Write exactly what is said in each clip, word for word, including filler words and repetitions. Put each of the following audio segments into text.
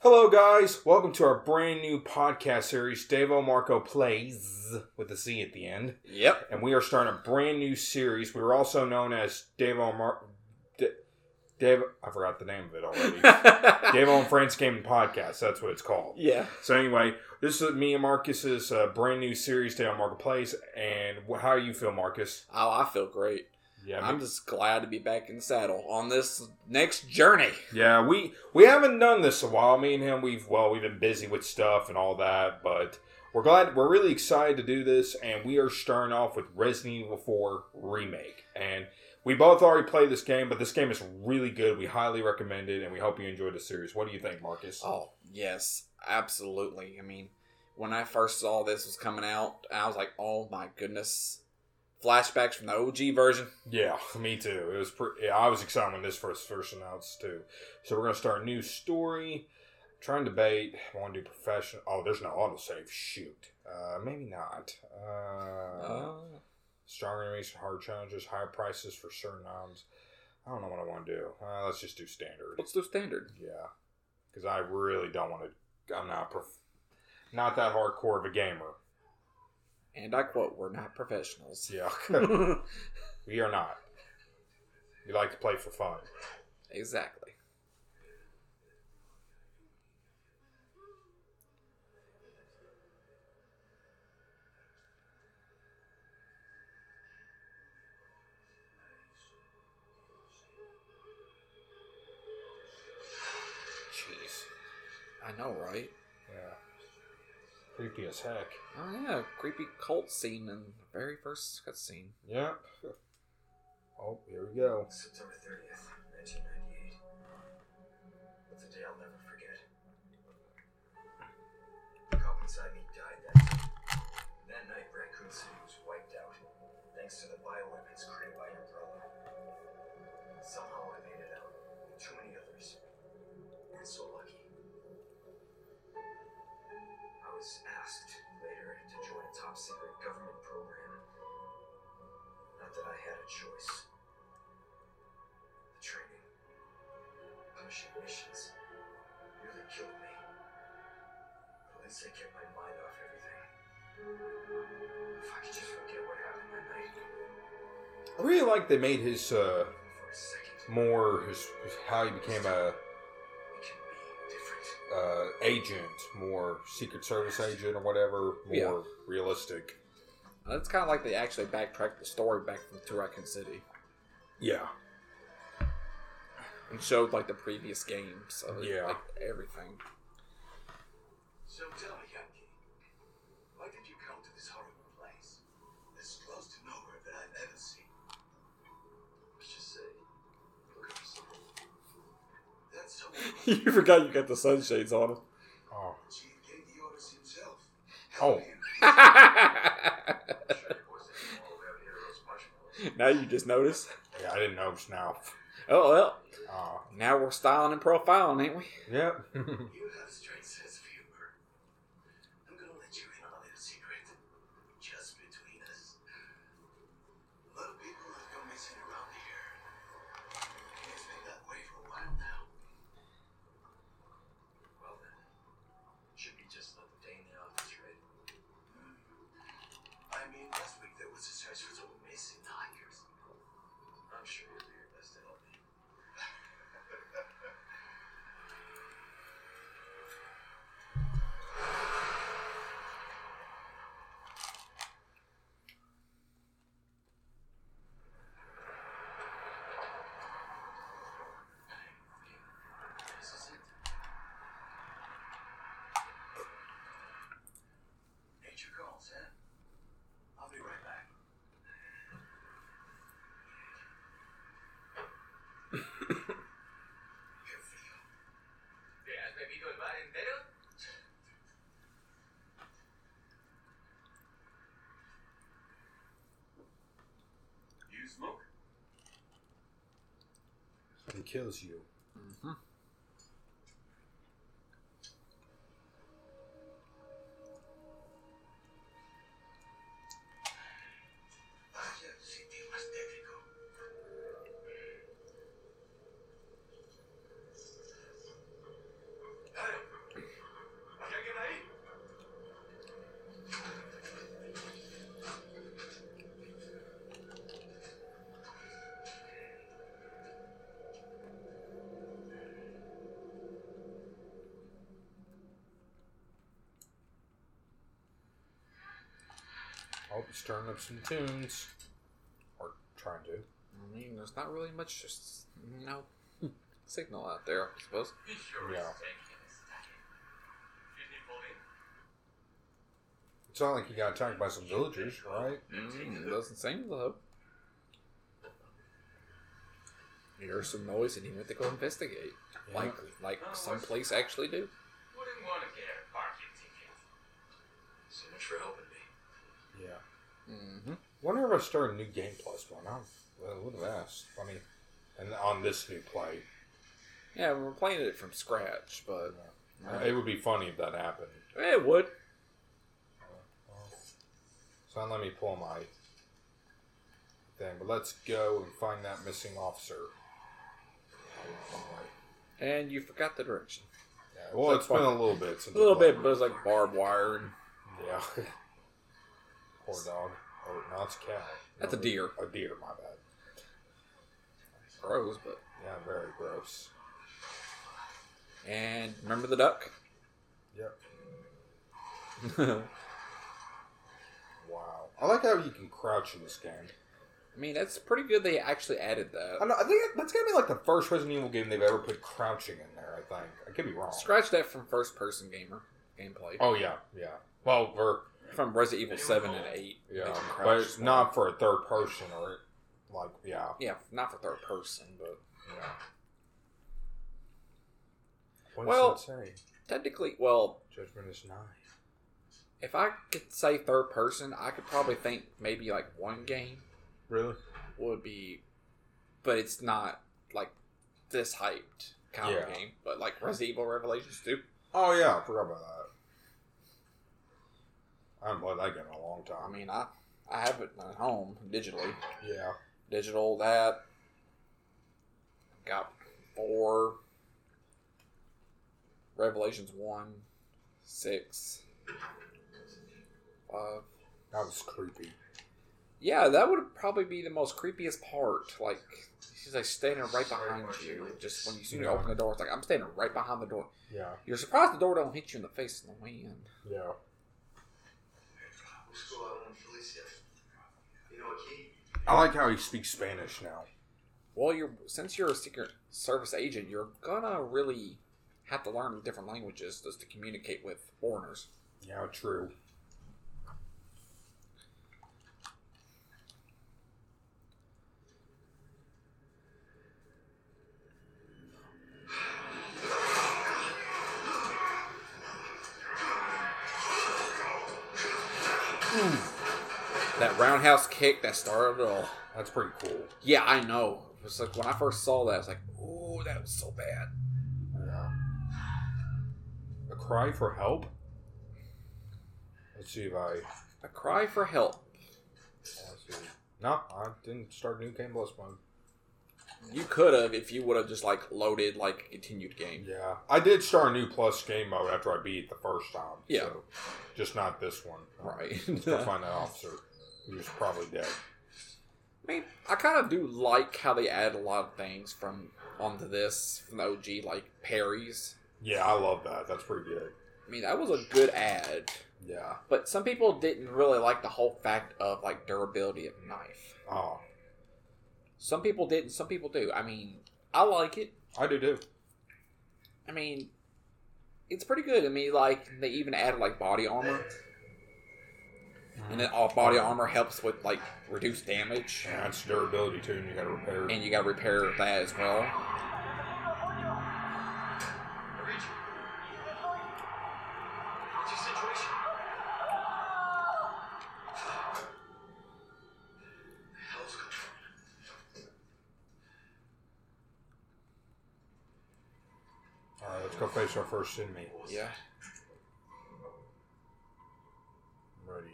Hello, guys. Welcome to our brand new podcast series, Davo Marco Plays, with a Z at the end. Yep. And we are starting a brand new series. We were also known as Davo Mar... D- Davo... I forgot the name of it already. Davo and Friends Gaming Podcast. That's what it's called. Yeah. So anyway, this is me and Marcus's uh, brand new series, Davo Marco Plays. And wh- how do you feel, Marcus? Oh, I feel great. Yeah, I'm just glad to be back in the saddle on this next journey. Yeah, we we haven't done this a while. Me and him, we've well, we've been busy with stuff and all that, but we're glad, we're really excited to do this, and we are starting off with Resident Evil four Remake. And we both already played this game, but this game is really good. We highly recommend it, and we hope you enjoy the series. What do you think, Marcus? Oh, yes, absolutely. I mean, when I first saw this was coming out, I was like, oh my goodness. Flashbacks from the O G version. Yeah, me too. It was pre- yeah, I was excited when this first first announced too. So we're gonna start a new story. I'm trying to debate. I want to do professional. Oh, there's no autosave. Shoot. Uh, maybe not. Uh, Uh, stronger enemies, hard challenges, higher prices for certain items. I don't know what I want to do. Uh, let's just do standard. let's do standard. Yeah, because I really don't want to. I'm not prof- not that hardcore of a gamer. And I quote, we're not professionals. Yeah, we are not. We like to play for fun. Exactly. Jeez. I know, right? Yeah. Creepy as heck. Oh yeah, creepy cult scene in the very first cutscene. Yeah. Oh, here we go. September thirtieth, nineteen ninety-eight. It's a day I'll never forget. The cop inside me died that day. That night, Raccoon City was wiped out, thanks to the bioweapons created by Umbrella. Somehow I made it out. Too many others weren't so lucky. I was asked later to join a top secret government program. Not that I had a choice. The training, punishing missions, really killed me. But at least I kept my mind off everything. If I could just forget what happened that night. I really like they made his uh, For a second, more his, his how he became a we can be different. uh, agent, more Secret Service agent or whatever, more Yeah. realistic. It's kind of like they actually backtracked the story back from to Raccoon City Yeah. and showed like the previous games. So, Yeah. like everything. So tell me, Yankee, why did you come to this horrible place? This close to nowhere that I've ever seen. Let's just say, look at yourself. That's so You forgot you got the sunshades on him. Oh. The chief gave the orders himself. Oh. Now you just notice. Yeah, I didn't notice now. Oh well. Uh, Now we're styling and profiling, ain't we? yep. You have a strange sense of humor. I'm gonna let you in on a little secret. Just between us. A lot of people have gone missing around here. And it's been that way for a while now. Well then, should be just another day in the office, right? I mean, last week there was a search for some missing hikers. I'm sure you'll do your best to help me. This is it. Nature calls, huh? I'll be right back. Qué frío. ¿Te has bebido el bar entero? You smoke? It kills you. Mm-hmm. Vaya sitio más tétrico. Oh, he's turning up some tunes. Or trying to. I mean, there's not really much, just, you know, signal out there, I suppose. Yeah. It's not like he got attacked by some villagers, right? Mm, doesn't seem though. You heard some noise and he went to go investigate. Yeah. Like, like some place actually do. Wouldn't want to get a parking ticket. So much for helping me. Yeah. Mm-hmm. Wonder if I start a new Game Plus one. I would have asked. I mean, and on this new play. Yeah, we're playing it from scratch, but Uh, it would be funny if that happened. it would. So let me pull my thing. But let's go and find that missing officer. And you forgot the direction. Yeah, well, it's been a little bit since A little I bit, played. but it's like barbed wire. And Yeah. Poor dog. Or no, it's a cow. That's a deer. A deer, my bad. gross, but. Yeah, very gross. And remember the duck? Yep. Wow. I like how you can crouch in this game. I mean, that's pretty good they actually added that. I, know, I think that's gonna be like the first Resident Evil game they've ever put crouching in there. I think I could be wrong. Scratch that from first person gamer gameplay. Oh yeah, yeah. Well, for From Resident Evil seven and eight. yeah, they can but crouch it's more. not for a third person or like yeah, Yeah, not for third person, but. yeah. What Well- does that say? Technically, well, Judgment is nine. if I could say third person, I could probably think maybe like one game Really? would be. But it's not like this hyped kind of Yeah. game. But like Resident Evil Revelations two. Oh yeah, I forgot about that. I haven't played that game in a long I time. mean, I, I have it at home digitally. Yeah. Digital, that. Got four. Revelations one, six, five. That was creepy. Yeah, that would probably be the most creepiest part. Like, she's like standing right behind you. Just when you see her Yeah. open the door, it's like, I'm standing right behind the door. Yeah. You're surprised the door don't hit you in the face in the wind. Yeah. I like how he speaks Spanish now. Well, you're since you're a Secret Service agent, you're gonna really have to learn different languages just to communicate with foreigners. Yeah, true. That roundhouse kick that started it all. That's pretty cool. Yeah, I know. It was like when I first saw that, I was like, "Ooh, that was so bad." Yeah. A cry for help? Let's see if I... A cry for help. Let's see. No, I didn't start a new Game Plus one. You could have if you would have just like loaded like a continued game. Yeah. I did start a new Plus game mode after I beat it the first time. Yeah. So just not this one. Right. Let's go find that officer. He was probably dead. I mean, I kind of do like how they add a lot of things from onto this from the O G, like parries. Yeah, I love that. That's pretty good. I mean, that was a good ad. Yeah. But some people didn't really like the whole fact of like durability of the knife. Oh, Some people didn't. Some people do. I mean, I like it. I do too. I mean, it's pretty good. I mean, like they even added like body armor, and then all body armor helps with like reduced damage, Yeah, it's durability too, and you gotta repair it. and you got to repair that as well. What's your situation? The hell's going on? Alright, let's go face our first enemy. Yeah. I'm ready.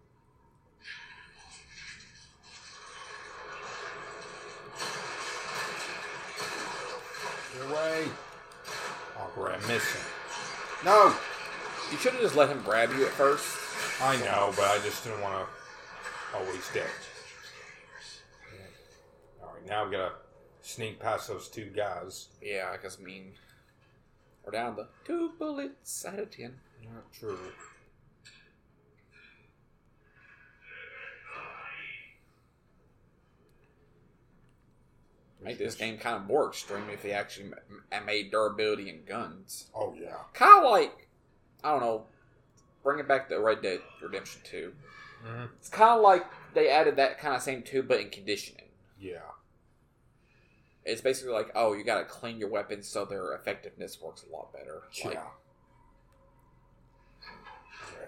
Get away! Oh, great, I'm missing. No! You should have just let him grab you at first. I know, but I just didn't want to. Oh, he's dead. Alright, now we gotta sneak past those two guys. Yeah, I guess I mean we're down to two bullets out of ten. Not true. make this game kind of more extreme if they actually m- made durability in guns. Oh yeah. Kind of like, I don't know, bring it back to Red Dead Redemption two. Mm-hmm. It's kind of like they added that kind of same too, but in conditioning. Yeah. It's basically like, oh, you gotta clean your weapons so their effectiveness works a lot better. Yeah. Like, Okay.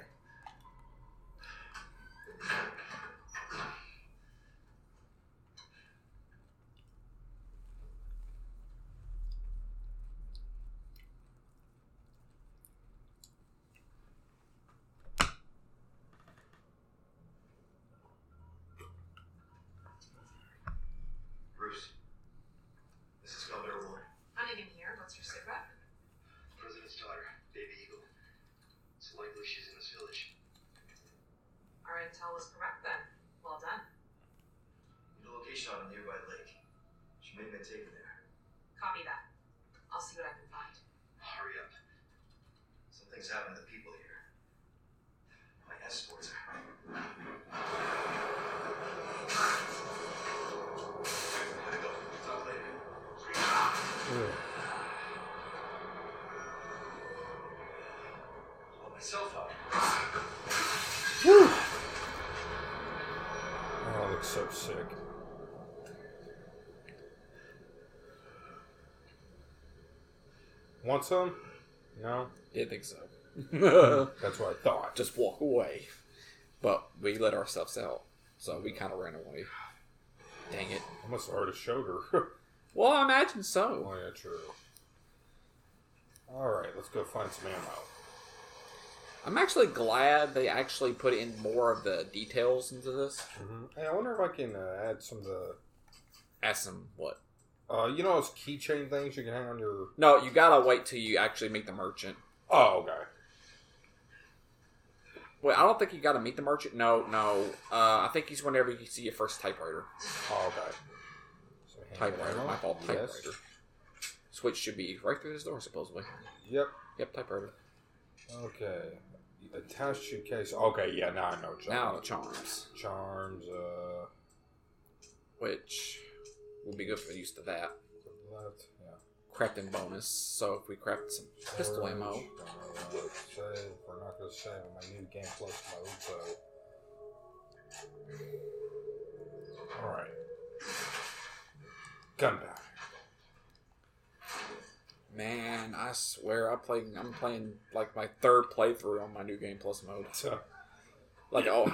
Bruce, this is Commodore Warren. Huntington here. What's your sit rep? President's daughter, Baby Eagle. It's likely she's in this village. Our intel was correct then. Well done. Need a location on a nearby lake. She may have been taken there. Copy that. I'll see what I can find. Hurry up. Something's happened to the people here. My escorts are. Gotta go. Talk later. Pull myself up. Woo! Oh, it looks so sick. Want some? No? didn't think so. That's what I thought. Just walk away. But we let ourselves out, so we kind of ran away. Dang it. I must have hurt his shoulder. Well, I imagine so. Oh, yeah, true. Alright, let's go find some ammo. I'm actually glad they actually put in more of the details into this. Mm-hmm. Hey, I wonder if I can uh, add some of the... Ask them what? Uh, you know those keychain things you can hang on your... No, you gotta wait till you actually meet the merchant. Oh, okay. Wait, I don't think you gotta meet the merchant. No, no. Uh, I think he's whenever you see your first typewriter. Oh, okay. So hang Typewriter, on. my fault. Yes. Typewriter. Switch should be right through this door, supposedly. Yep. Yep, typewriter. Okay. Attached to case. Okay, yeah, now I know. Charms. Now the charms, Charms, uh... which will be good for use to that. Left, yeah. Crafting bonus. So if we craft some pistol Storage, ammo, don't know what to save. We're not going to save on my new game plus my old bow. Alright. Gunpowder. man, I swear I played. I'm playing like my third playthrough on my new game plus mode. So, Like oh,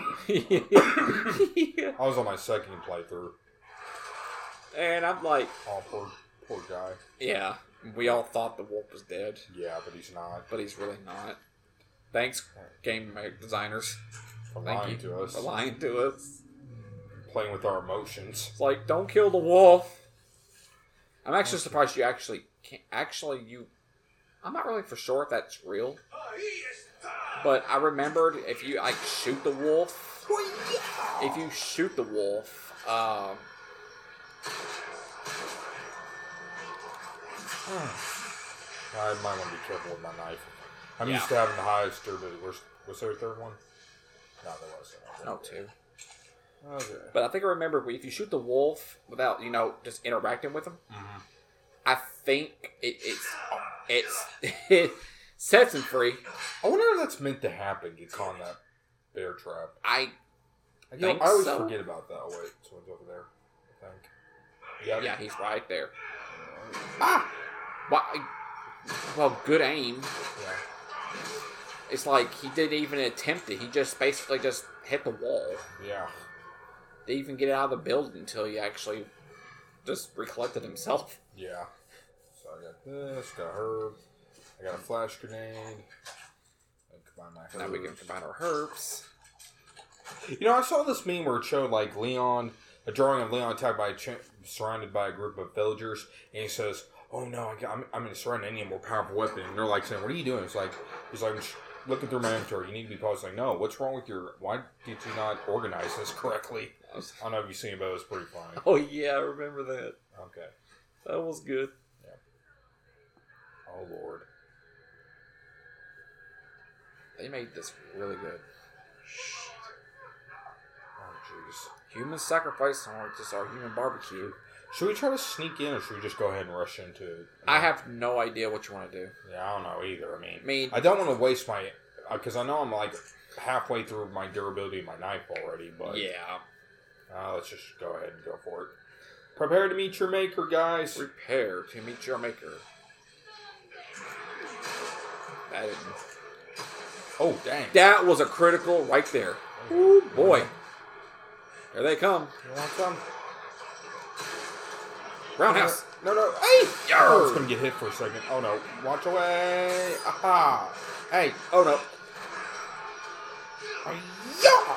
I was on my second playthrough. and I'm like, Oh, poor, poor guy. yeah. We all thought the wolf was dead, Yeah, but he's not. but he's really not. Thanks, game designers. For Thank lying you to us. for lying to us. Playing with our emotions. It's like, don't kill the wolf. I'm actually surprised you actually can't. Actually, you. I'm not really for sure if that's real. But I remembered if you like shoot the wolf. If you shoot the wolf, um. I might want to be careful with my knife. I'm Yeah. used to having the highest durability. Was, was there a third one? No, there wasn't. No, two. Okay. But I think I remember if you shoot the wolf without, you know, just interacting with him, Mm-hmm. I think it, it's it's it sets him free. I wonder if that's meant to happen. Get caught in that bear trap. I I, you know, Think I always so. forget about that. Oh, wait, someone's over there. I think. Yep. yeah, he's right there. Ah. Why? Well, good aim. Yeah. It's like he didn't even attempt it. He just basically just hit the wall. Yeah. Didn't even get out of the building until he actually just recollected himself. Yeah. So I got this. Got a herb. I got a flash grenade. And combine my herbs. Now we can combine our herbs. You know, I saw this meme where it showed like Leon, a drawing of Leon attacked by a ch- surrounded by a group of villagers, and he says, "Oh no, I got, I'm, I'm in surrounded any more powerful weapon." And they're like saying, "What are you doing?" It's like he's like, "I'm sh- looking through my inventory. You need to be paused." Like, no, what's wrong with your? Why did you not organize this correctly? I don't know if you've seen it, but it was pretty funny. Oh yeah, I remember that. Okay. That was good. Oh Lord. They made this really good. Oh jeez. Human sacrifice or just our human barbecue. Should we try to sneak in, or should we just go ahead and rush into it? I have no idea what you want to do. Yeah, I don't know either. I mean, I mean, I don't want to waste my... Because I know I'm like halfway through my durability of my knife already, but... yeah. Uh, let's just go ahead and go for it. Prepare to meet your maker, guys. Prepare to meet your maker. That didn't... Oh, dang. That was a critical right there. Ooh, boy. Here they come. You want some? Roundhouse. No, no. Hey! Yarr. I was going to get hit for a second. Oh, no. Watch away. Aha. Hey. Oh, no. Yeah.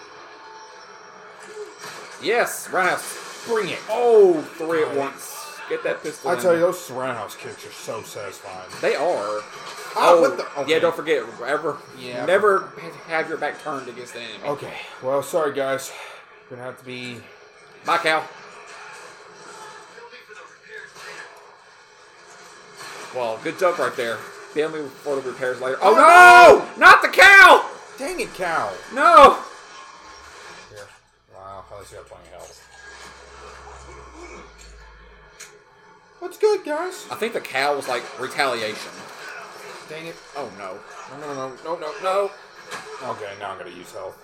Yes, roundhouse. Bring it. Oh, three at once. Get that pistol I in. tell you, those roundhouse kicks are so satisfying. They are. Oh, what the? Okay. Yeah, don't forget, ever, Yeah. never have your back turned against the enemy. Okay. Well, sorry, guys. Gonna have to be... Bye, Cal. Well, good joke right there. Bill me for the repairs later. Oh, Oh, no! Not the cow! Dang it, cow. No! Here. Wow, at least you got plenty of health. What's good, guys? I think the cow was like retaliation. Dang it. Oh, no. No, no, no, no, no, no. Okay, now I'm gonna use health.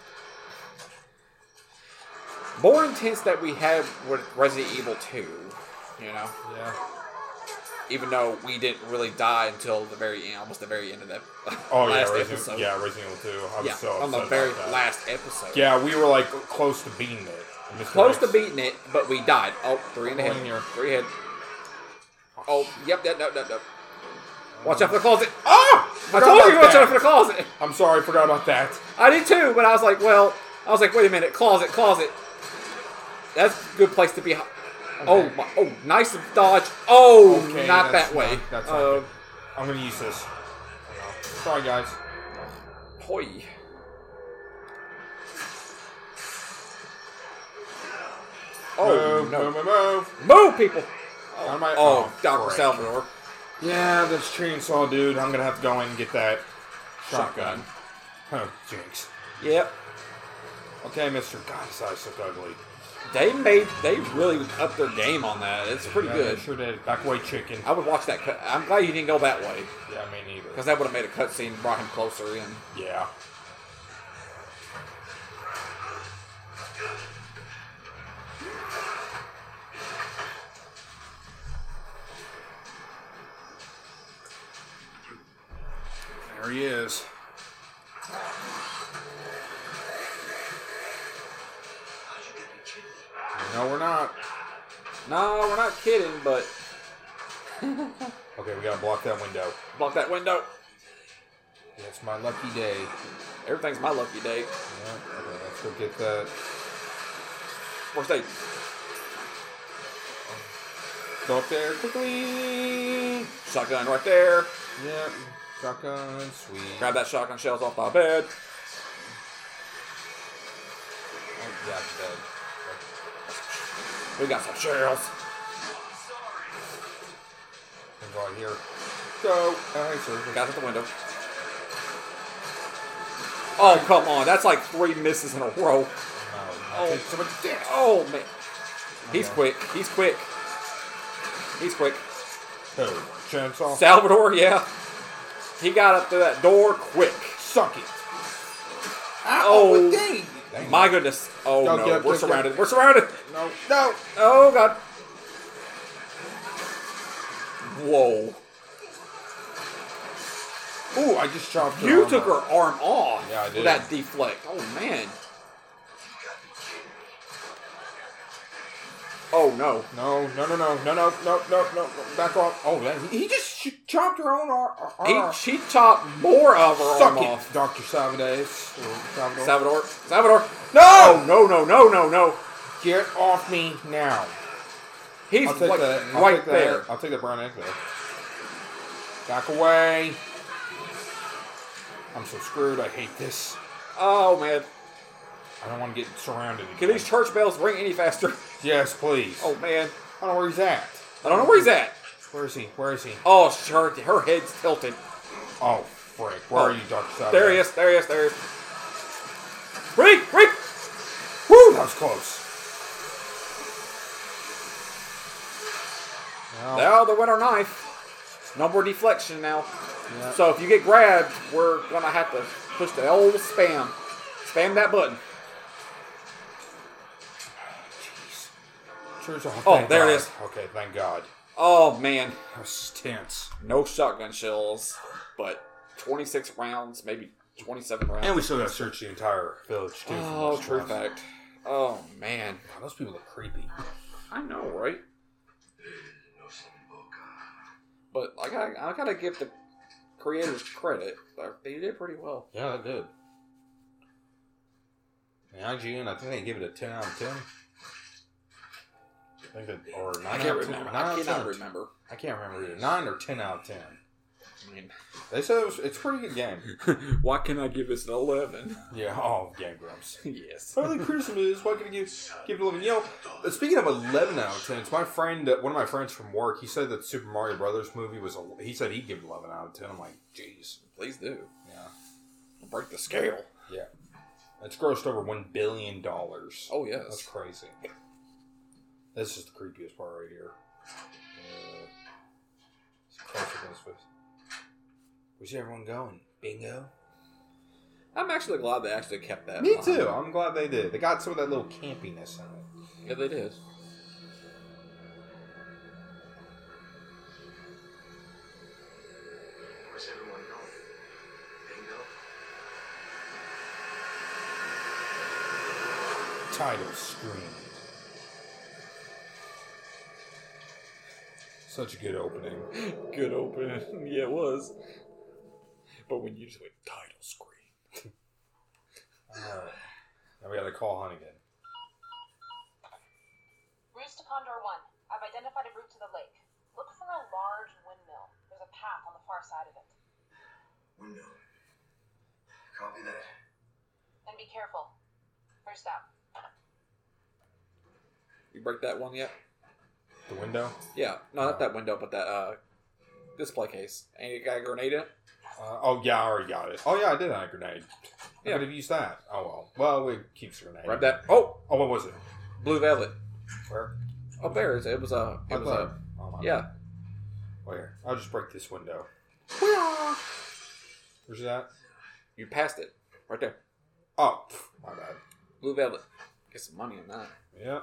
More intense that we had with Resident Evil two, you know? Yeah. Even though we didn't really die until the very end, almost the very end of that Oh, yeah, last Resident, episode. yeah, Resident Evil two. I was Yeah, so upset on the very about that. last episode. Yeah, we were like close to beating it. Mister Close to X. beating it, but we died. Oh, three in the One head. here. Three head. Oh, yep, yep, no, no, no. Watch out for the closet. Ah! I Forgot told you about watch that. out for the closet. I'm sorry, forgot about that. I did too, but I was like, well, I was like, wait a minute, closet, closet. That's a good place to be. Oh, Okay. my, oh, nice dodge. Oh, Okay, not that's that way. not- that's not Uh, good. I'm gonna use this. Sorry, guys. Hoi. Oh, move, no. move, move, move. Move, people. Out of my- Oh, oh, Doctor frick. Salvador. Yeah, this chainsaw dude. I'm gonna have to go in and get that Shotgun. shotgun. Oh, jinx. Yep. Okay, Mister God, his eyes look ugly. They made, they really upped their game on that. It's pretty Yeah, good. they sure did. Back away, chicken. I would watch that cut. I'm glad you didn't go that way. Yeah, me neither. Because that would have made a cutscene, brought him closer in. Yeah. There he is. No, we're not. No, we're not kidding, but Okay, we gotta block that window. block that window. Yeah, it's my lucky day. Everything's my lucky day. Yeah, okay, let's go get that. First aid. Go up there quickly. Shotgun right there. Yep. Shotgun, sweet. Grab that shotgun shells off the bed. Oh, yeah, it's dead. We got some shells. Things right here. Go. Oh, hey, sir. Got at the window. Oh, come on. That's like three misses in a row. No, Oh. oh. So much damage. Oh, man. He's Okay. quick. He's quick. He's quick. Who? Chainsaw? Salvador, yeah. He got up to that door quick. Suck it. Oh, dang. Dang. My goodness. Oh, Go, no. get up, We're get up, surrounded. We're surrounded. No. No. Oh, God. Whoa. Ooh, I just chopped her You arm took her off. arm off Yeah, I with did. that deflect. Oh, man. Oh, no. No, no, no, no, no, no, no, no, no, back off. Oh, that, he just sh- chopped her own arm. He, she chopped more of her Suck arm it, off. Doctor Salvades. Or Salvador. Salvador. Salvador. No! Oh, no, no, no, no, no. Get off me now. He's I'll take like that. I'll right take that. there. I'll take that brown egg there. Back away. I'm so screwed. I hate this. Oh, man. I don't want to get surrounded again. Can these church bells ring any faster? Yes, please. Oh, man. I don't know where he's at. I don't know where he's at. Where is he? Where is he? Oh, her, her head's tilted. Oh, frick. Where Oh, are you, Doctor Salvador? There he is. There he is. There he is. Freak! Freak! Woo! That was close. Well, Now the winter knife. No more deflection now. yeah. So if you get grabbed, we're gonna have to push the old spam. Spam that button. Sure, so- Oh, thank there it God. is. Okay, thank God. Oh man, That was tense. no shotgun shells, but twenty-six rounds, maybe twenty-seven rounds. And we still got to search the entire village, too. for Oh, those true ones. fact. Oh man, God, those people look creepy. I know, right? But I gotta, I gotta give the creators credit. Like, they did pretty well. Yeah, they did. The I G N, I think they give it a ten out of ten. I think that, or nine I out can't of ten. remember. nine out I of cannot ten. remember. I can't remember either. nine or ten out of ten. I mean, They said it was, it's a pretty good game. why can I give this an eleven? Yeah, oh, Game Grumps. Yes. Early Christmas, why can I give, give it eleven? You know, uh, speaking of eleven out of ten, it's my friend, uh, one of my friends from work, he said that Super Mario Brothers movie was, a, he said he'd give it eleven out of ten. I'm like, jeez. Please do. Yeah. Break the scale. Yeah. It's grossed over one billion dollars. Oh, yes. That's crazy. This is the creepiest part right here. Uh, it's closer to this face. Where's everyone going? Bingo? I'm actually glad they actually kept that. Me line. too. I'm glad they did. They got some of that little campiness in it. Yeah, they did. Where's everyone going? Bingo? Title screen. Such a good opening. Good opening. Yeah, it was. But when you just went title screen. Alright. Now we gotta call Hunnigan. Roost to Condor one. I've identified a route to the lake. Look for a large windmill. There's a path on the far side of it. Window. Copy that. And be careful. First out. You break that one yet? The window? Yeah. No, not that window, but that uh display case. And you got a grenade in it? Uh, oh, yeah, I already got it. Oh, yeah, I did have a grenade. I Yeah. could have used that. Oh, well. Well, we keep the grenade. Grab that. Oh! Oh, what was it? Blue velvet. Where? Up there. It was a. It I was thought- a. oh, my Yeah. Where? I'll just break this window. Where's that? You passed it. Right there. Oh, pff, my bad. Blue velvet. Get some money on that. Yeah.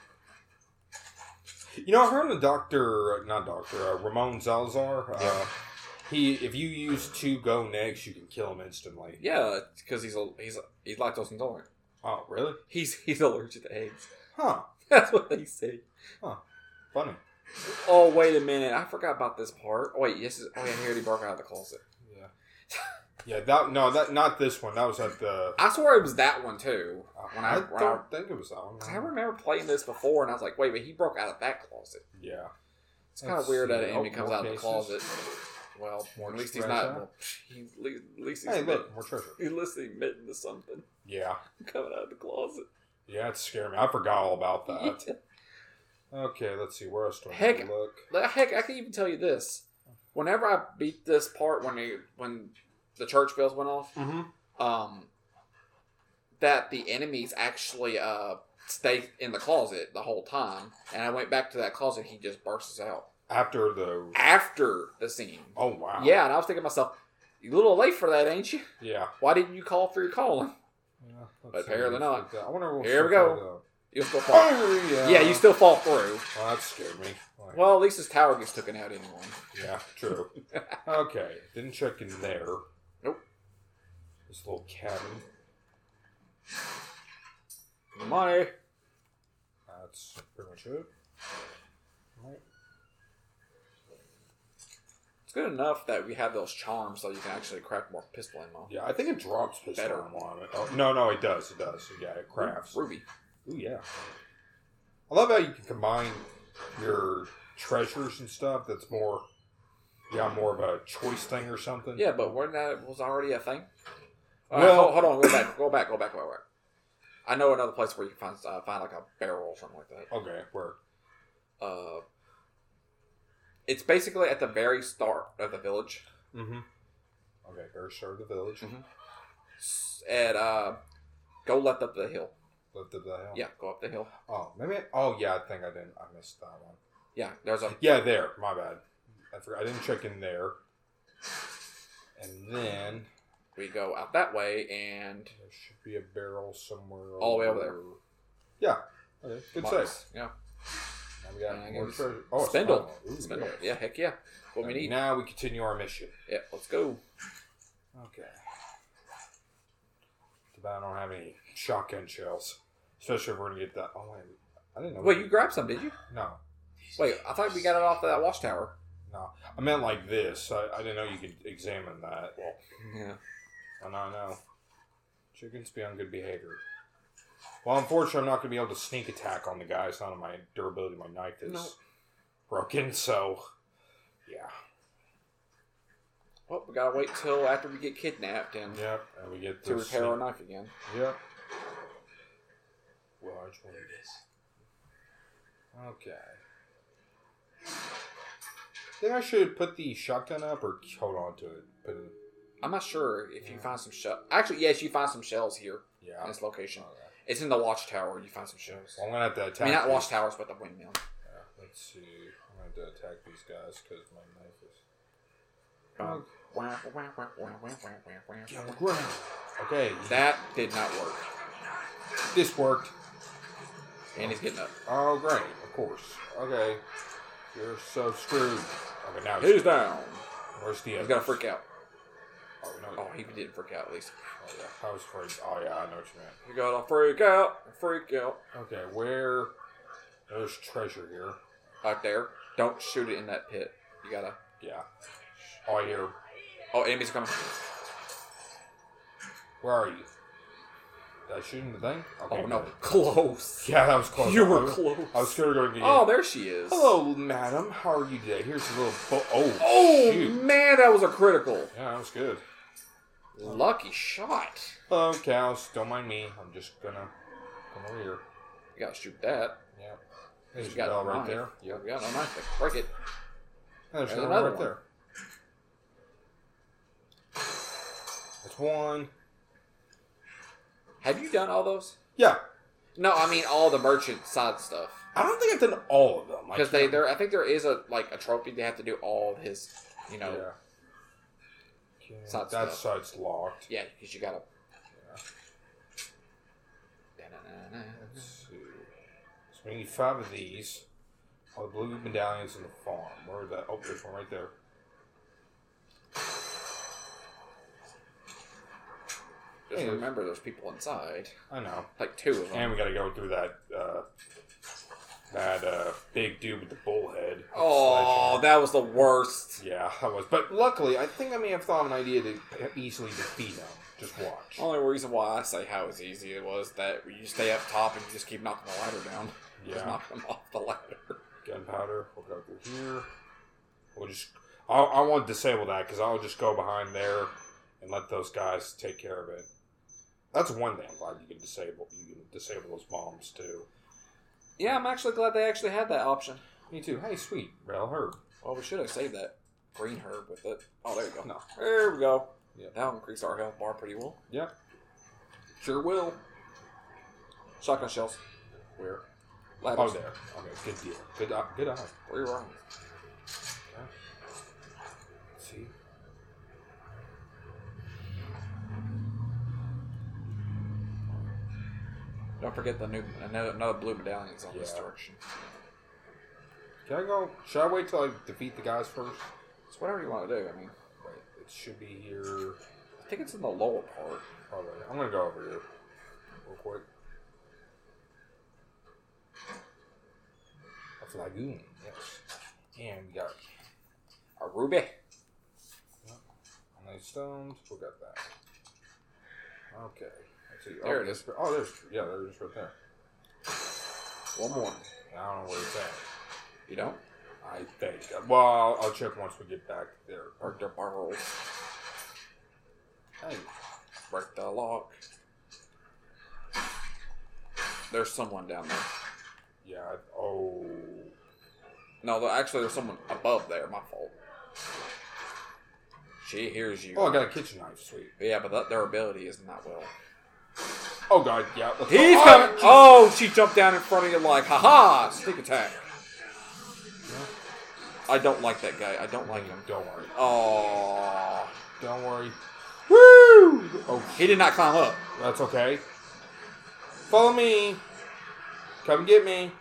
You know, I heard the doctor, not doctor, uh, Ramon Salazar. Uh, Yeah. He, if you use two go negs, you can kill him instantly. Yeah, because he's a, he's a, he's lactose intolerant. Oh, really? He's he's allergic to eggs. Huh. That's what they say. Funny. Oh wait a minute, I forgot about this part. Oh, wait, yes. Oh yeah, he already broke out of the closet. Yeah. Yeah. That no, that not this one. That was at the. I swore it was that one too. When I, I when don't I, think it was that one. 'cause I remember playing this before, and I was like, wait, but he broke out of that closet. Yeah. It's kind of Let's weird that see. an enemy Oh, comes more out of the cases. closet. Well, More at least he's treasure. not. Well, he, at least at least he's Hey, admit- look, more treasure. At least he's admitting to something Yeah. coming out of the closet. Yeah, it scared me. I forgot all about that. Okay, let's see. Where else do I Heck. need to look? Like, heck, I can even tell you this. Whenever I beat this part, when he, when the church bells went off, Mm-hmm. um, that the enemies actually uh stay in the closet the whole time, and I went back to that closet, he just bursts out After the. after the scene. Oh, wow. Yeah, and I was thinking to myself, you a little late for that, ain't you? Yeah. Why didn't you call for your calling? Yeah, let's But see. apparently not. I wonder what Here we go. You still fall. Oh, yeah. Yeah, you still fall through. Well, that scared me. Like, Well, at least his tower gets taken out anyway. yeah, true. Okay, didn't check in there. Nope. This little cabin. Money. That's pretty much it. Right. It's good enough that we have those charms so you can actually crack more pistol ammo. Yeah, I think it drops pistol Better. ammo on it. Oh, no, no, it does. It does. Yeah, it crafts. Ruby. Ooh, yeah. I love how you can combine your treasures and stuff. That's more, yeah, more of a choice thing or something. Yeah, but when that was already a thing. Uh, Well- hold, hold on, go back, go back, go back, go back. I know another place where you can find uh, find like a barrel or something like that. Okay, where? Uh, it's basically at the very start of the village. Mm-hmm. Okay, very start of the village. Mhm. S- At uh, go left up the hill. Left of the hill. Yeah, go up the hill. Oh, maybe. I, oh, yeah. I think I didn't. I missed that one. Yeah, there's a... Yeah, there. My bad. I forgot. I didn't check in there. And then... We go out that way, and... There should be a barrel somewhere. All the way over there. Yeah. Okay. Good Box. save. Yeah. Now we got And more it's treasure. Oh, Spindle. Ooh, Spindle. yes. Yeah, heck yeah. What we And need. Now we continue our mission. Yeah, let's go. Okay. Too bad I don't have any shotgun shells. Especially if we're going to get that. Oh, wait. I didn't know. Wait, we- you grabbed some, did you? No. Wait, I thought we got it off of that watchtower. No. I meant like this. I, I didn't know you could examine that. Well, Yeah. I know, I know. Chickens be on good behavior. Well, unfortunately, I'm not going to be able to sneak attack on the guy. It's not on my durability. My knife is No. broken, so... Yeah. Well, we gotta wait till after we get kidnapped and Yep. And we get to this repair our sneak- knife again. Yep. Large one. Okay. Think I should put the shotgun up or hold on to it? Put it. I'm not sure if you Yeah. find some shells. Actually, yes, you find some shells here Yeah. in this location. Okay. It's in the watchtower. You find some shells. Well, I'm gonna have to I attack. mean, not these- watchtowers, but the windmill. Yeah, let's see. I'm gonna have to attack these guys because my knife is. Um, Get on the ground. Okay. That did not work. This worked. And he's getting up. Oh, great. Of course. Okay. You're so screwed. Okay, now He's down. Where's the He's other? gonna freak out. Oh, no. Oh, he didn't freak out at least. Oh, yeah. I was afraid. Oh, yeah. I know what you meant. You gotta freak out. Freak out. Okay, where? There's treasure here. Out there. Don't shoot it in that pit. You gotta. Yeah. Oh, I hear. Oh, enemies are coming. Where are you? Did I shoot in the thing? Okay, Oh, no. good. Close. Yeah, that was close. You I were was- close. I was scared of going to get Oh, you. there she is. Hello, madam. How are you today? Here's a little. Bo- oh, Oh, shoot. man, that was a critical. Yeah, that was good. Lucky shot. Hello, cows. Don't mind me. I'm just gonna come over here. You gotta shoot that. Yeah. There's You a got bell no right knife. there. You got no knife. Break it. There's, There's another another right one. there. That's one. Have you done all those? Yeah. No, I mean all the merchant side stuff. I don't think I've done all of them. I Because they, can't- there, I think there is a like a trophy. They have to do all of his, you know. Yeah. Okay, Side that stuff. side's locked. Yeah, because you gotta. Yeah. Let's see. So we need five of these. All the blue medallions in the farm. Where is that? Oh, there's one right there. Just Hey, remember, there's people inside. I know. Like two of them. And we gotta go through that, uh, that, uh, big dude with the bullhead. Oh, that was the worst. Yeah, that was. But luckily, I think I may have thought of an idea to easily defeat him. Just watch. Only reason why I say how as easy it was that you stay up top and you just keep knocking the ladder down. Just Yeah. knock them off the ladder. Gunpowder. We'll go through here. We'll just. I'll, I won't disable that because I'll just go behind there and let those guys take care of it. That's one thing. I'm glad you can disable. You can disable those bombs too. Yeah, I'm actually glad they actually had that option. Me too. Hey, sweet Rel Herb. Well, we should have saved that green herb with it. Oh, there you go. No. There we go. Yeah. That'll increase our health bar pretty well. Yep. Sure will. Shotgun shells. Where? Ladders. Oh, there. Okay, good deal. Good eye. Good eye. Where you are. Okay. Let's see. Don't forget the new another, another blue medallions on this Yeah. direction. Can I go? Should I wait till I defeat the guys first? It's whatever you want to do. I mean, Wait, it should be here. I think it's in the lower part. Probably. I'm gonna go over here real quick. A flagoon, yes. And we got A ruby. nice stones. We got that. Okay. Let's see. There oh, it is. Oh, there's yeah, there's right there. One more. I don't know where it's at. You don't? I think. Well, I'll, I'll check once we get back there. Or the barrels. Hey. Break the lock. There's someone down there. Yeah. I- Oh. No, though, actually, there's someone above there. My fault. She hears you. Oh, I got a kitchen knife. Sweet. Yeah, but that, their ability is not well. Oh God. Yeah. Let's He's go. coming. Oh, Oh, she jumped down in front of you like, haha, sneak attack. I don't like that guy. I don't like him. Don't worry. Oh, Don't worry. Woo! Oh, he did not climb up. that's okay. Follow me. Come get me.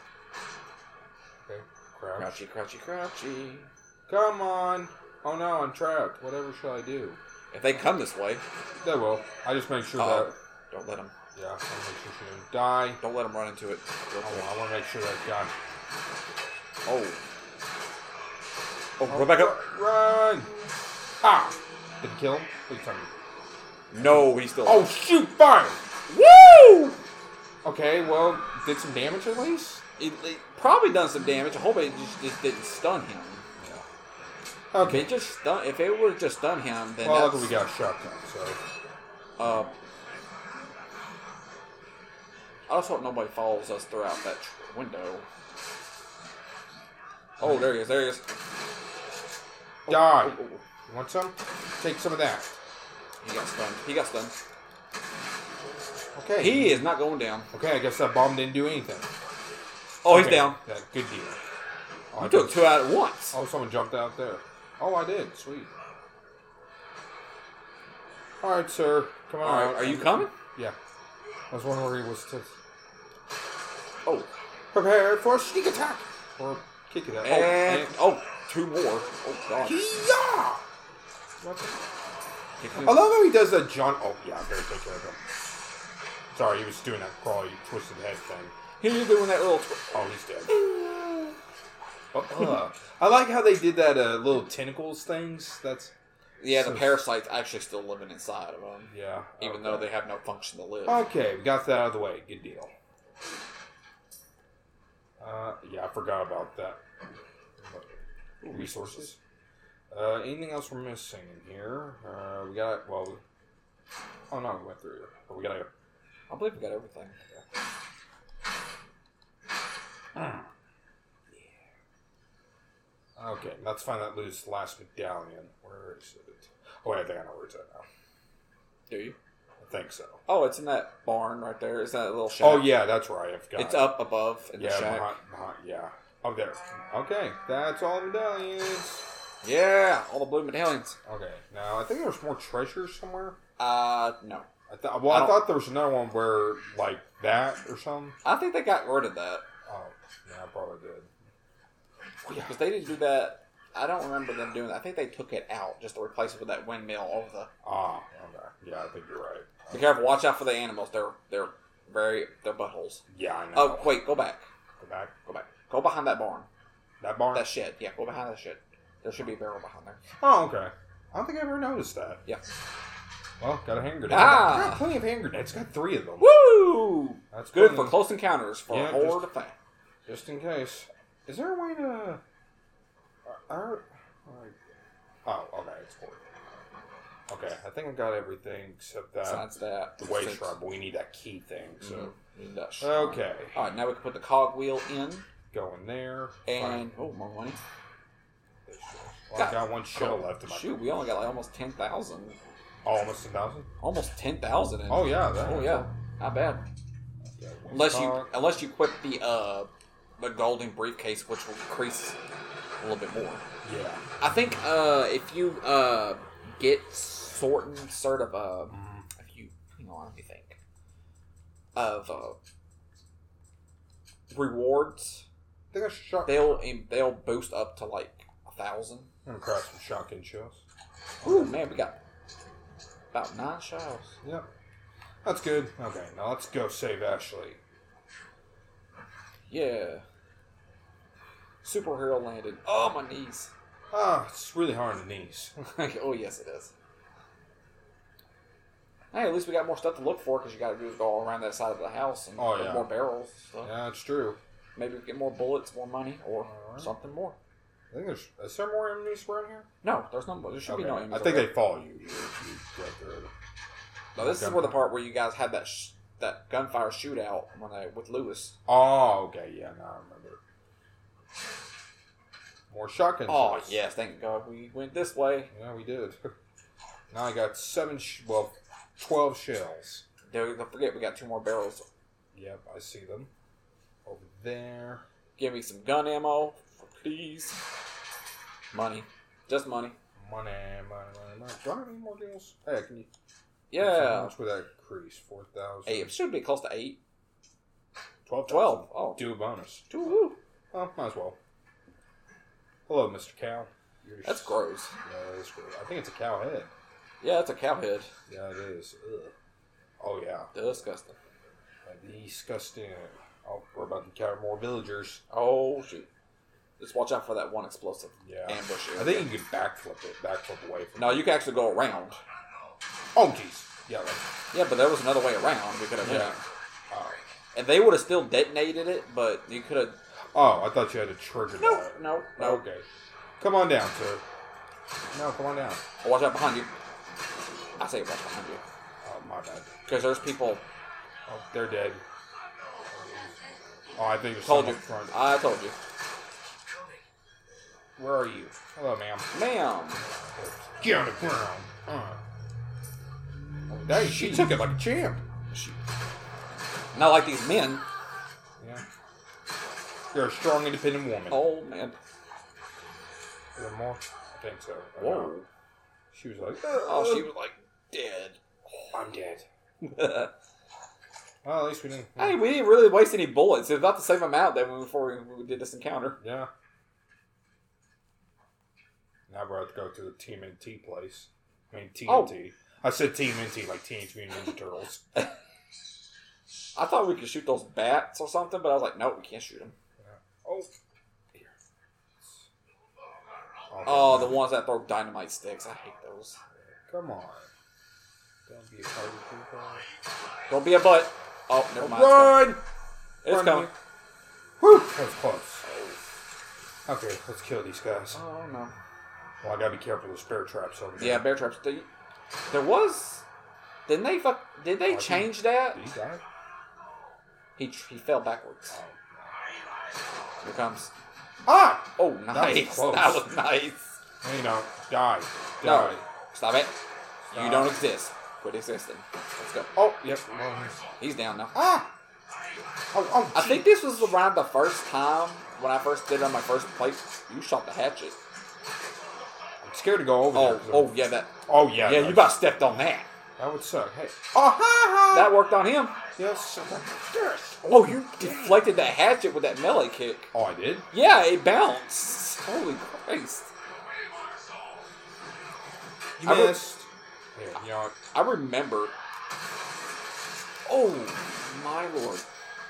Okay. Crouch. Crouchy, crouchy, crouchy. Come on. Oh no, I'm trapped. Whatever shall I do? If they come this way, They will. I just make sure uh, that. don't let them. Yeah, I want to make sure she doesn't die. Don't let them run into it. Real quick. Oh, I want to make sure that guy. Oh. Oh, go back up. Run! Ah! Did he kill him? Please tell me. No, he's still. Oh, shoot! Fire! woo! Okay, well, did some damage at least? It, it probably done some damage. I hope it just, just didn't stun him. If Okay. it just stun, if it would have just stunned him, then Well, that's, luckily we got a shotgun, so. Uh, I just hope nobody follows us throughout that tr- window. Oh, there he is. There he is. Oh, Die. oh, oh, oh. You want some? Take some of that. He got stunned. He got stunned. Okay. He is not going down. Okay, I guess that bomb didn't do anything. Oh, he's Okay, down. Yeah, good deal. Oh, You I took two out at once. Oh, someone jumped out there. Oh, I did. Sweet. All right, sir. Come on. All right, are you coming? Yeah. I was wondering where he was to. Oh, Prepare for a sneak attack. Or kick it out. and Oh, oh, two more. Oh God. Hee-yah! Kick I him. love how he does that John. Oh, yeah, I better take care of him. Sorry, he was doing that crawly, twisted head thing. He's doing that little. Tw- Oh, he's dead. Oh, uh. I like how they did that uh, little tentacles things. That's. yeah, the So- parasite's actually still living inside of him, Yeah. even okay. though they have no function to live. Okay, we got that out of the way. Good deal. Uh, yeah, I forgot about that. Resources. Uh, anything else we're missing in here? Uh, we got, well, we, oh no, we went through it. But we gotta, I believe we got everything. okay, let's find that loose last medallion. Where is it? Oh, wait, I think I know where it's at now. Do you? I think so. Oh, it's in that barn right there. Is that little shack? Oh, yeah, that's right. I forgot. It's up above in Yeah, the shack. behind, behind, yeah. Oh, there. Okay, that's all the medallions. Yeah, all the blue medallions. Okay, now I think there's more treasures somewhere. Uh, no. I thought. Well, I I, don't- thought there was another one where like that or something. I think they got rid of that. Oh, yeah, I probably did. Because they didn't do that. I don't remember them doing that. I think they took it out just to replace it with that windmill over the. Ah, okay. Yeah, I think you're right. Be careful. Watch out for the animals. They're they're very they're buttholes. Yeah, I know. Oh wait, go back. Go back. Go back. Go behind that barn. That barn. That shed. Yeah, go behind that shed. There should be a barrel behind there. Oh, okay. I don't think I ever noticed that. Yeah. Well, got a hand grenade. Ah! I got plenty of hand grenades. Got three of them. Woo! That's Good plenty. for close encounters for Yeah, a horde just- of fat. Just in case. Is there a way to? Uh, uh, oh, okay, it's four. Okay, I think I got everything except that Besides that, the way six. shrub. But we need that key thing. So Mhm. Need that shit. okay, All right, now we can put the cogwheel in go in there. and Find oh, more money. this shit. Well, I got one shell left in my. Shoot, we only got like almost ten thousand. Oh, almost a thousand. Almost ten thousand. Oh yeah, that. Oh yeah, not bad. Yeah, one Unless you cog. unless you equip the uh the golden briefcase, which will increase a little bit more. Yeah. I think uh if you uh get certain sort of uh Mhm. if you hang on, let me think of uh rewards, I think I should shot. they'll they'll boost up to like a thousand. I'm gonna craft some shotgun shells. Ooh man, we got about nine shells. Yep. That's good. Okay, now let's go save Ashley. Yeah. Superhero landed. Oh my knees. Ah, it's really hard on the knees. Oh yes, it is. Hey, at least we got more stuff to look for because you got to do is go all around that side of the house and Oh, get yeah. more barrels. And stuff. Yeah, that's true. Maybe we get more bullets, more money, or Alright. something more. I think there's. Is there more enemies around here? No, there's no. There should be no Okay. enemies. I think over they follow you. You, you go through. No, this is where the part where you guys had that sh- that gunfire shootout when I with Lewis. Oh, okay. Yeah, now I remember. More shotgun Oh shells. yes, thank God we went this way. Yeah, we did. Now I got seven. Sh- well, twelve shells. Don't don't forget we got two more barrels. Yep, I see them over there. Give me some gun ammo, please. Money. Just money. Money, money, money, money. Do I have any more deals? Hey, can you... Yeah. How much would that increase? four thousand? Hey, it should be close to eight. twelve. twelve. Oh. Do a bonus. Woo. Oh, might as well. Hello, Mister Cow. You're That's gross. Yeah, that's gross. I think it's a cow head. Yeah, that's a cow head. Yeah, it is. Ugh. Oh, yeah. Disgusting. Disgusting. Oh, we're about to encounter more villagers. Oh, shoot. Just watch out for that one explosive Yeah. ambush area. I think you can backflip it. Backflip away from No, it. you can actually go around. Oh, jeez. Yeah, like... Yeah, but there was another way around. We could have Yeah. yeah. Oh. And they would have still detonated it, but you could have... Oh, I thought you had to trigger No, that. no, no. Okay. Come on down, sir. No, come on down. Oh, watch out behind you. I say watch behind you. Oh, my bad. Because there's people... Oh, they're dead. Oh, I think there's Told someone you. up front. I told you. Where are you? Hello, ma'am. Ma'am. Get on the ground. Uh. Oh, dang, she took it like a champ. She... Not like these men. Yeah. You're a strong, independent woman. Oh, man. Is there more? I think so. Or Whoa. no. She was like, Oh, she was like dead. I'm dead. Hey, Well, at least we didn't. we didn't really waste any bullets. It's about the same amount that when before we did this encounter. Yeah. Now we're about to go to the T M N T place. I mean, T N T. I said T M N T like Teenage Mutant Ninja Turtles. I thought we could shoot those bats or something, but I was like, nope, we can't shoot them. Yeah. Oh. Here. Oh, the ones that throw dynamite sticks. I hate those. Come on. Don't be a party people. Don't be a butt. Oh, never mind. Run! It's Run, coming. Whew! That was close. Okay, let's kill these guys. Oh, no. Well, I gotta be careful of the spare traps over there. Yeah, bear traps. There- There was... Didn't they fuck... Did they Oh, change that? Did he die? He, he fell backwards. Oh. Here comes... Ah! Oh, was nice. close. That was nice. No, you don't. Die. Die. No. Stop it. You Stop. don't exist. Quit existing. Let's go. Oh, yep. Well, He's down now. ah! Oh, oh, I think this was around the first time when I first did it on my first plate. You shot the hatchet. I'm scared to go over Oh, there. 'cause oh I'm- yeah, that. oh yeah. Yeah, that- you about stepped on that. That would suck. Hey. Oh, ha ha! That worked on him. Yes. Yes. Oh, you deflected that hatchet with that melee kick. Oh, I did? Yeah, it bounced. Holy Christ! You I re- missed. Here, you know what? I remember. Oh my lord!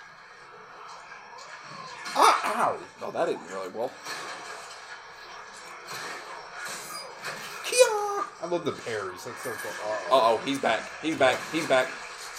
Ah, ow! Oh, that didn't really well. Kia! I love the parries. That's so cool. Uh oh, he's back. He's back. He's back.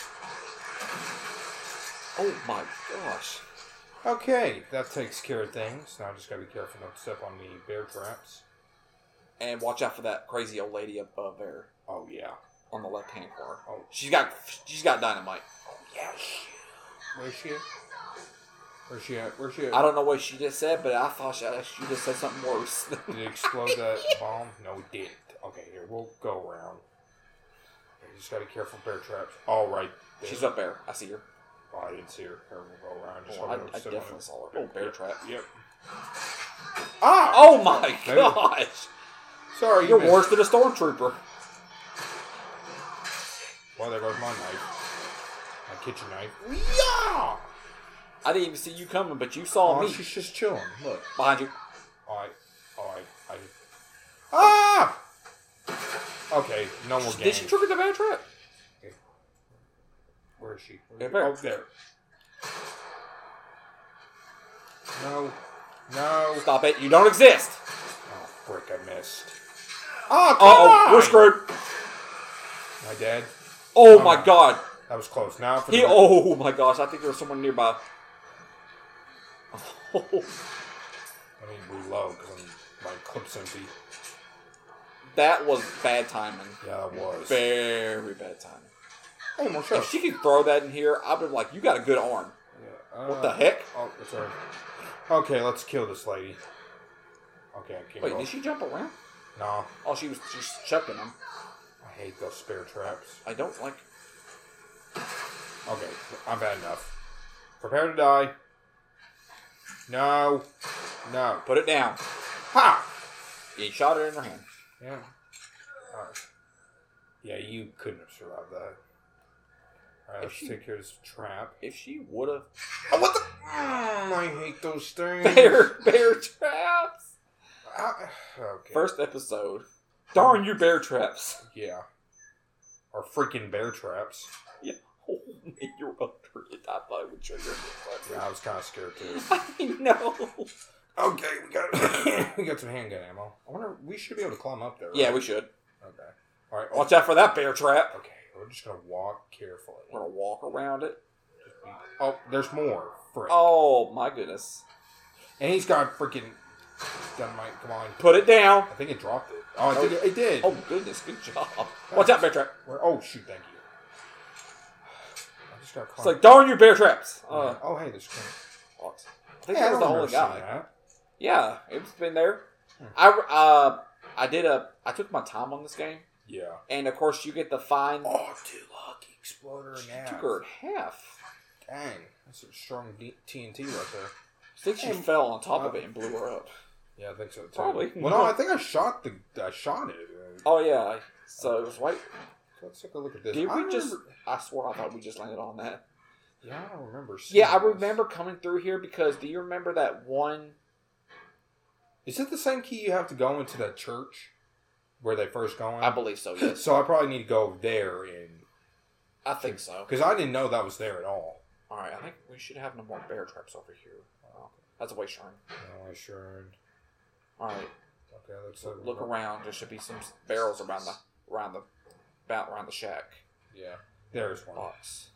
Oh my gosh! Okay, that takes care of things. Now I just gotta be careful not to step on the bear traps. And watch out for that crazy old lady above there Oh yeah. on the left hand corner. Oh. She's got she's got dynamite. Yes. Where's she at? Where's she at? Where's she at? I don't know what she just said, but I thought she, she just said something worse. Did it explode that bomb? No, it didn't. Okay, here, we'll go around. You just gotta be careful of bear traps. All right. there. She's up there. I see her. Oh, I didn't see her. Here, we'll go around. Just Oh, so I, we don't I step on definitely it. saw her. Oh, bear trap. Yep. Ah! Oh my Maybe- gosh! Sorry, you You're missed. worse than a stormtrooper. Well, there goes my knife. My kitchen knife. Yeah! I didn't even see you coming, but you saw Oh, me she's just chilling. Look. behind you. Alright. Alright. I... Ah! Okay, no more games. Did she trigger the bear trap? Where is she? Where Yeah, is she? there. Oh, there. No. No. Stop it! You don't exist. Oh, frick, I missed. Oh, Uh come oh, on! we're screwed. My dad. Oh Oh, my no. god! That was close. Now for He. the... Oh my gosh! I think there was someone nearby. Oh. Let me reload because my clip's empty. That was bad timing. Yeah, that was. Very bad timing. Hey, more If shots. she could throw that in here, I'd be like, you got a good arm. Yeah, What uh, the heck? Oh, sorry. Okay, let's kill this lady. Okay, I can't Wait, go. did she jump around? No, Oh, she was just chucking them. I hate those spare traps. I don't like... Okay, I'm bad enough. Prepare to die. No. No. Put it down. Ha! He shot it in her hand. Yeah. Alright. Yeah, you couldn't have survived that. Alright, let's she- take care of this trap. If she would have. Oh, what the? Mm, I hate those things. Bear, bear traps. Uh, okay. First episode. Darn you, bear traps. Yeah. Or freaking bear traps. Yeah. Oh, man, you're under it. I thought it would trigger me. Yeah, I was kind of scared too. I know. Okay, we got we got some handgun ammo. I wonder we should be able to climb up there. Right? Yeah, we should. Okay. All right. Watch out for that bear trap. Okay, we're just gonna walk carefully. We're gonna walk around it. Oh, there's more. Frick. Oh my goodness! And he's got freaking dynamite. Come on. Put it down. I think it dropped it. Oh, I think it, it did. Oh goodness, good job. Watch out, bear trap. Where, oh shoot! Thank you. I just got It's climb. like darn you, bear traps. Uh, oh hey, there's. what? I think Hey, that was the remember only seeing guy. that. Yeah, it's been there. Hmm. I uh, I did a. I took my time on this game, Yeah. and of course you get the fine. Oh, dude, lucky exploder in half. Took her in half. Dang, that's a strong D- T N T right there. I think she Hey, fell on top of uh, it and blew her up. Yeah, I think so too. Probably. Well, no, I think I shot the. I shot it. Oh yeah. So it was right. Let's take a look at this. Did I we just? remember- I swore I thought we just landed on that. Yeah, I don't remember. Seeing Yeah, I this. remember coming through here because do you remember that one? Is it the same key you have to go into that church where they first go in? I believe so. Yes, So I probably need to go there and I think so. because I didn't know that was there at all. All right, I think we should have no more bear traps over here. Oh, that's a waste shrine. No, I sure. All right, Okay, let's have a look around. There should be some barrels around the around the about around the shack. Yeah, there's one. Box.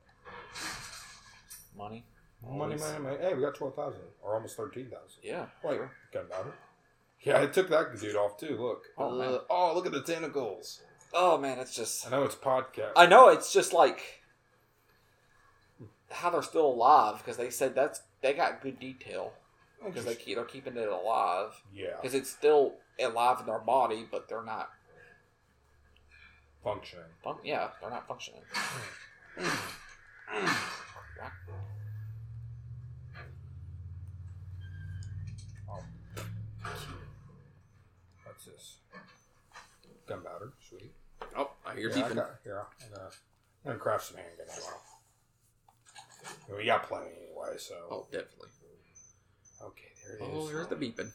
Money. Money, money, money. Hey, we got twelve thousand or almost thirteen thousand. Yeah. Wait, gunpowder. Yeah, I took that dude off too. Look. Oh, man. Uh, oh, look at the tentacles. Oh man, it's just. I know it's podcast. I know it's just like how they're still alive because they said that's they got good detail because they keep, they're keeping it alive yeah, because it's still alive in their body, but they're not. functioning. Fun- yeah, they're not functioning. Oh. What's this? Gunpowder, sweet. Oh, I hear Yeah, I beeping. got, here, I'm gonna, I'm gonna craft some handgun ammo. Well, we got plenty anyway, so. Oh, definitely. Okay, there it is. Oh, here's the beeping.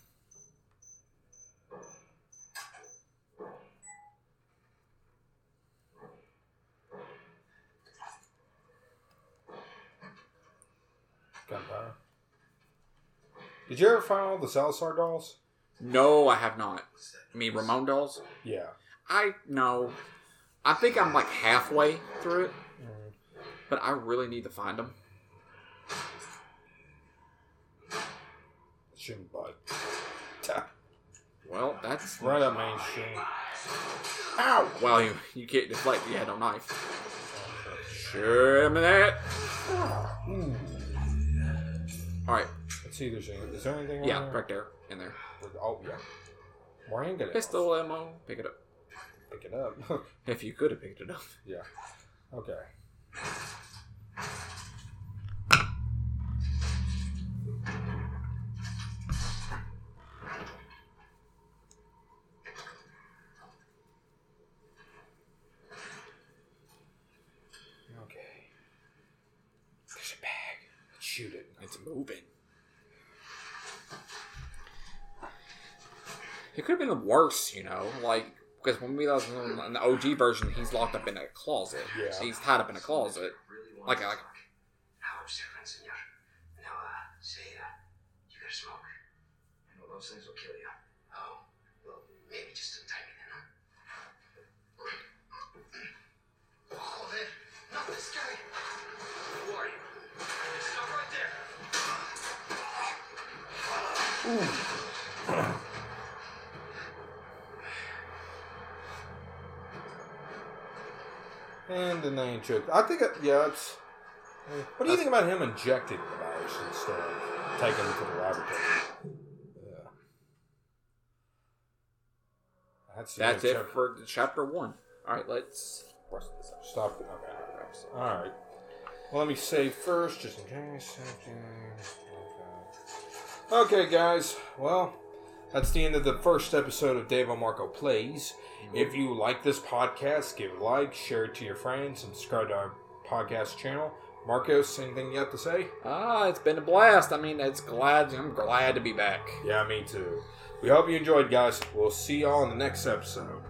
Gunpowder. Did you ever find all the Salazar dolls? No, I have not. I mean, Ramon dolls? Yeah. I no. I think I'm like halfway through it, Mm. but I really need to find them. Shooting butt. Well, that's Right up mainstream. ow. Well, you you can't deflect. You had no knife. Sure, that. Ooh. All right. Let's see. There's any, is there anything? Yeah, on there? right there, in there. Oh yeah. More handgun. Pistol ammo. Pick it up. Pick it up. If you could have picked it up. Yeah. Okay. Okay. There's a bag. Let's shoot it. It's moving. It could have been worse, you know, like because when we was in the O G version, he's locked up in a closet. Yeah. He's tied up in a closet. Really Like, want like to talk. How observant, senor. Now, uh, say, uh, you gotta smoke. I know those things will kill you. Oh, well, maybe just some timing then, huh? Oh, there. Not this guy. Who are you? Stop right there. And the name check. I think, it, yeah, it's. What do you think about him injecting the virus instead of taking it to the laboratory? Yeah. That's, the That's good it chap- for chapter one. All right, let's brush this up. Stop it. Okay. All right. Well, let me save first, just in case. Okay. Okay, guys. Well, That's the end of the first episode of Dave and Marco Plays. If you like this podcast, give it a like, share it to your friends, and subscribe to our podcast channel. Marcos, anything you have to say? Ah, it's been a blast. I mean, it's glad. I'm glad to be back. Yeah, me too. We hope you enjoyed, guys. We'll see y'all in the next episode.